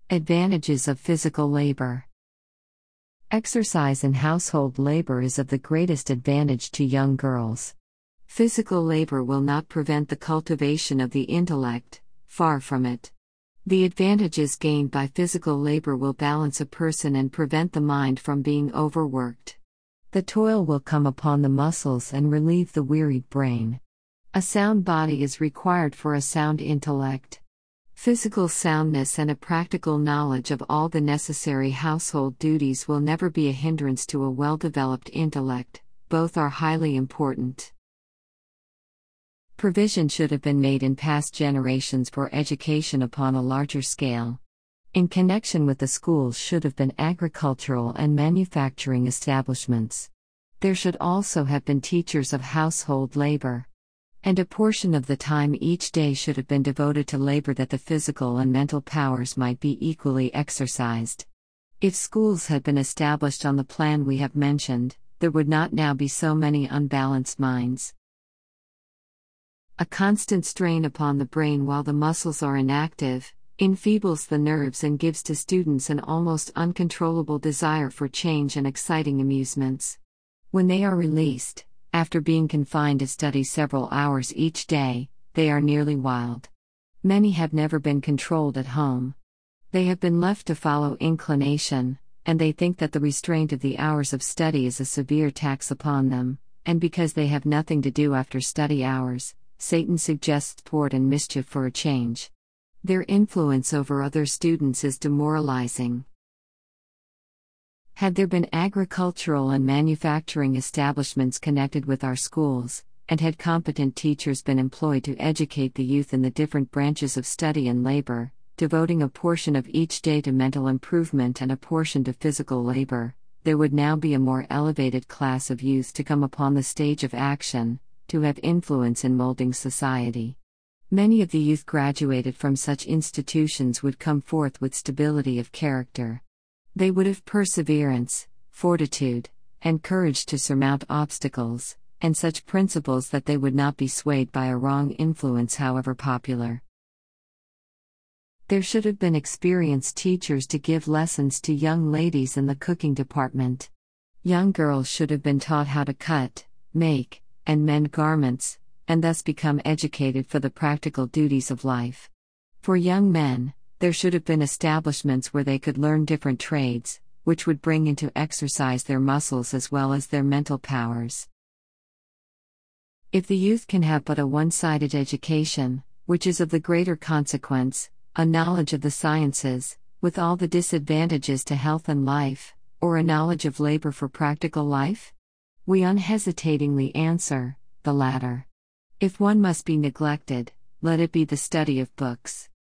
Advantages of physical labor. Exercise in household labor is of the greatest advantage to young girls. Physical labor will not prevent the cultivation of the intellect, far from it. The advantages gained by physical labor will balance a person and prevent the mind from being overworked. The toil will come upon the muscles and relieve the wearied brain. A sound body is required for a sound intellect. Physical soundness and a practical knowledge of all the necessary household duties will never be a hindrance to a well-developed intellect. Both are highly important. Provision should have been made in past generations for education upon a larger scale. In connection with the schools should have been agricultural and manufacturing establishments. There should also have been teachers of household labor. And a portion of the time each day should have been devoted to labor that the physical and mental powers might be equally exercised. If schools had been established on the plan we have mentioned, there would not now be so many unbalanced minds. A constant strain upon the brain while the muscles are inactive enfeebles the nerves and gives to students an almost uncontrollable desire for change and exciting amusements. When they are released, after being confined to study several hours each day, they are nearly wild. Many have never been controlled at home. They have been left to follow inclination, and they think that the restraint of the hours of study is a severe tax upon them, and because they have nothing to do after study hours, Satan suggests sport and mischief for a change. Their influence over other students is demoralizing. Had there been agricultural and manufacturing establishments connected with our schools, and had competent teachers been employed to educate the youth in the different branches of study and labor, devoting a portion of each day to mental improvement and a portion to physical labor, there would now be a more elevated class of youth to come upon the stage of action, to have influence in molding society. Many of the youth graduated from such institutions would come forth with stability of character. They would have perseverance, fortitude, and courage to surmount obstacles, and such principles that they would not be swayed by a wrong influence however popular. There should have been experienced teachers to give lessons to young ladies in the cooking department. Young girls should have been taught how to cut, make, and mend garments, and thus become educated for the practical duties of life. For young men, there should have been establishments where they could learn different trades, which would bring into exercise their muscles as well as their mental powers. If the youth can have but a one-sided education, which is of the greater consequence, a knowledge of the sciences, with all the disadvantages to health and life, or a knowledge of labor for practical life? We unhesitatingly answer, the latter. If one must be neglected, let it be the study of books.